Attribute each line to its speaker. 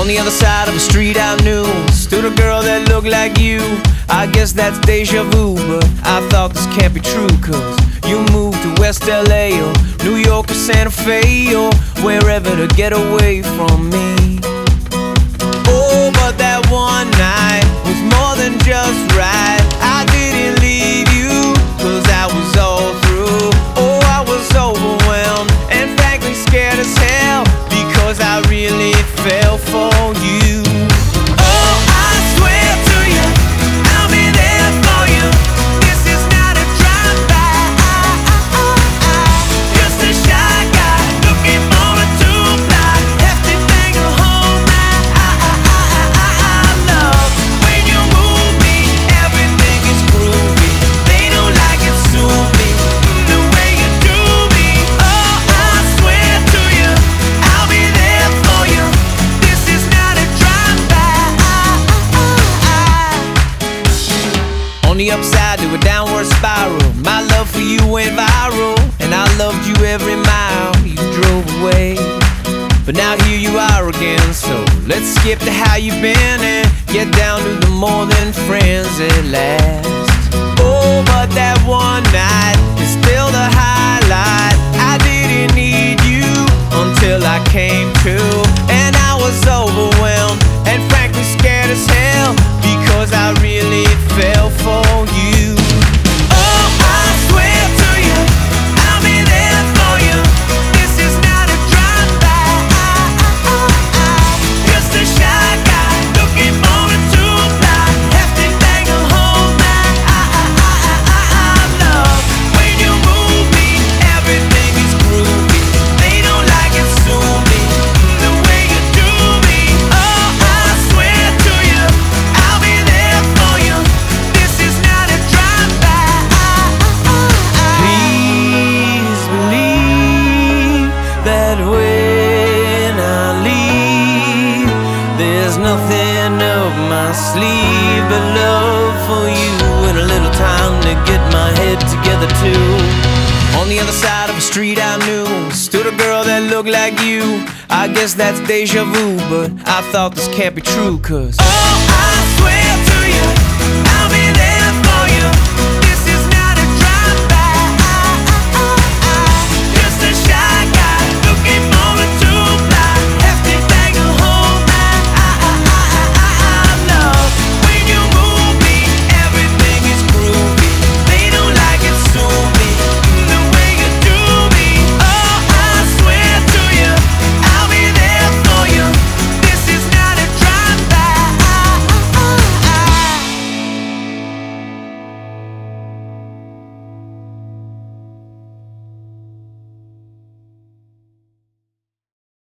Speaker 1: On the other side of the street I knew stood a girl that looked like you. I guess that's deja vu, but I thought this can't be true. Cause you moved to West LA or New York or Santa Fe or wherever to get away from me. Oh, but that one night was more than just right. I didn't leave you cause I was all through. Oh, I was overwhelmed and frankly scared as hell because I really fell for you. Oh, I swear to you, I'll be there for you. This is not a drive-by. Just a shy guy looking for a two-ply hefty thing to hold my love. When you move me, everything is groovy. They don't like it, sue me the way you do me. Oh, I swear to you, I'll be there for you. This is not a drive-by. On the upside to a downward spiral, my love for you went viral, and I loved you every mile you drove away. But now here you are again, so let's skip to how you've been and get down to the more than friends at last. Oh, but that one night is still the highlight. I didn't need you until I came to, and I was overwhelmed and frankly scared as hell because I really fell for you. Oh, I swear to you, I'll be there for you. This is not a drive-by. Just a shy guy looking for a two-ply hefty thing to hold my love. When you move me, everything is groovy. They don't like it, sue me the way you do me. Oh, I swear to you, I'll be there for you. This is not a drive-by. Please believe that when I leave, there's nothing up my sleeve but love for you and a little time to get my head together too. On the other side of the street I knew stood a girl that looked like you. I guess that's deja vu, but I thought this can't be true. Cause oh, I